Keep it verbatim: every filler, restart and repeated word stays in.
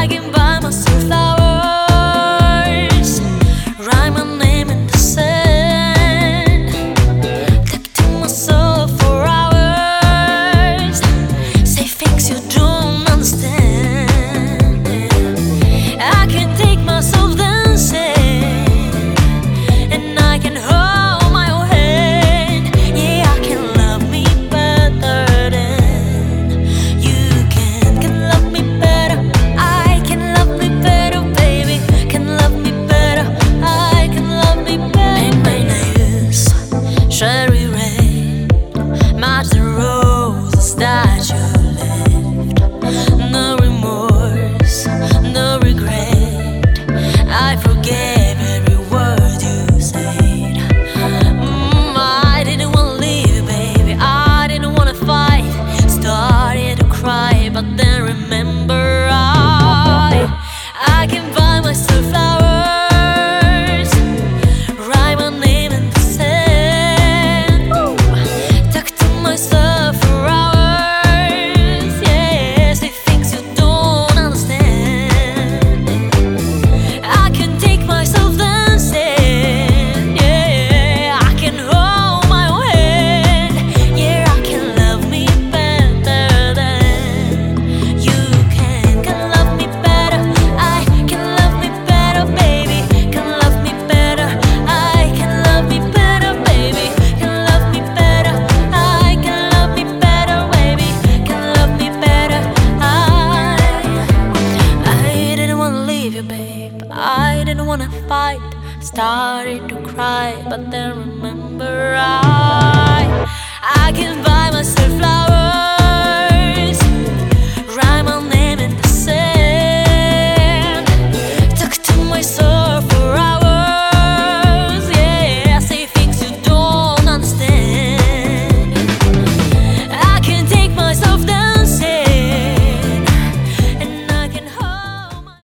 I can buy myself flowers, write my name in the sand, talk to myself for hours, say things you don't understand. I can take myself dancing, and I can hold my own hand. Yeah, I can love me better than you can. Can love me better, I can love me better, baby. Can love me better, I can love me better. And my nails, cherry red, match the roses that you left. No remorse, no regret, I forgave every word you said. mm, I didn't wanna leave, baby, I didn't wanna fight. Started to cry, but then remember I I can buy myself flowers, write my name in the sand. Ooh. Talk to myself for hours, yeah, say things you don't understand. I can take myself dancing, yeah, I can hold my own hand. Yeah, I can love me better than you can. Can love me better, I can love me better, baby. Can love me better, I can love me better, baby. Can love me better, I can love me better, baby. Can love me better, I I didn't wanna leave you, babe, I didn't wanna fight. Started to cry, but then remember I I can buy myself flowers.